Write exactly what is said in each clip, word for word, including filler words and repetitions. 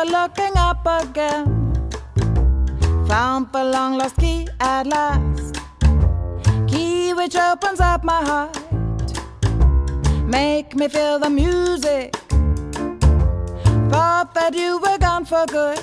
are looking up again. Found the long lost key at last. Key which opens up my heart. Make me feel the music. Thought that you were gone for good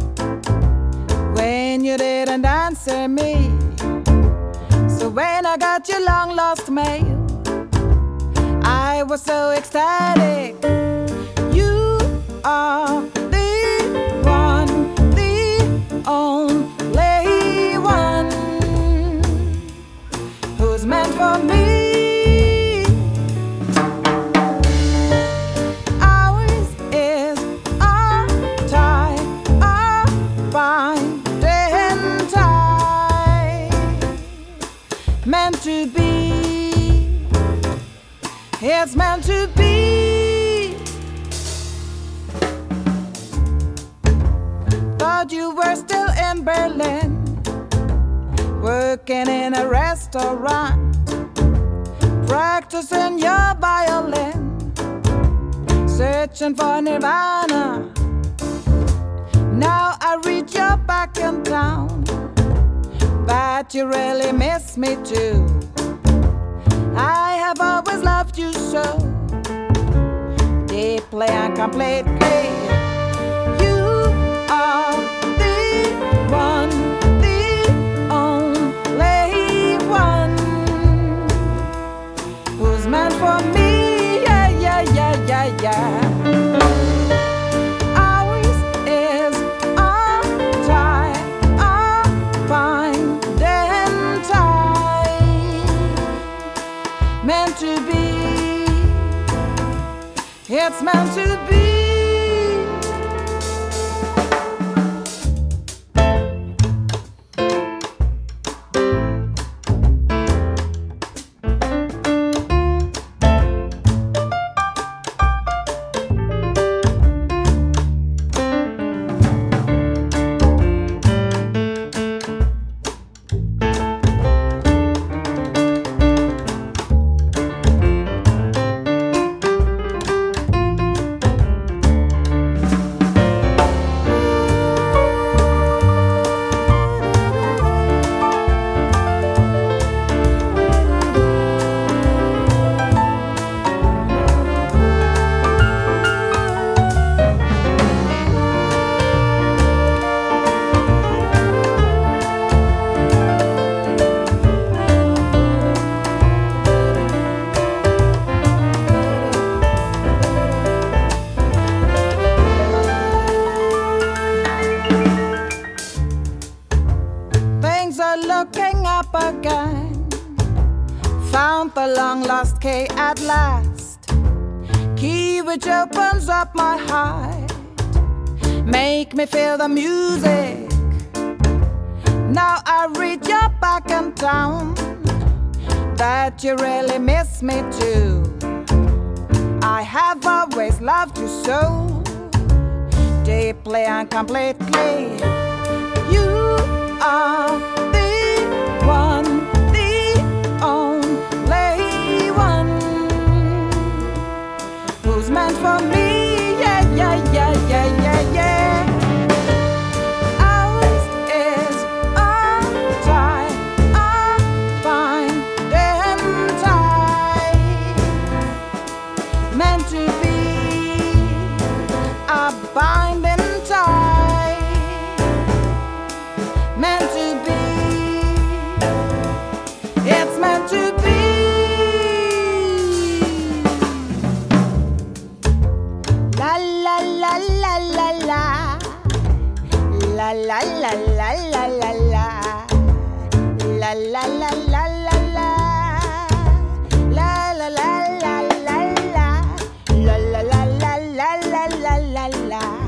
when you didn't answer me. So when I got your long lost mail, I was so ecstatic. You are the one, the only one who's meant for me. Ours is our time, our binding tie, meant to be. It's meant to be. Thought you were still in Berlin, working in a restaurant, practicing your violin, searching for nirvana. Now I read you're back in town, but you really miss me too. I have always loved you so deeply and completely. You are the one, the only one who's meant for me. Yeah, yeah, yeah, yeah, yeah. Ours is our time, our binding tie, meant to be. It's meant to be. Looking up again, found the long lost key at last. Key which opens up my heart, make me feel the music. Now I read you're back in town, that you really miss me too. I have always loved you so deeply and completely. You are the one, the only one who's meant for me. Yeah, yeah, yeah, yeah, yeah, yeah. Ours is our time, our binding tie, meant to be a binding tie, meant to be. It's meant to be. La la la la la la. La la la la la la la. La la la la la la. La la la la la la. La la la la la la la la.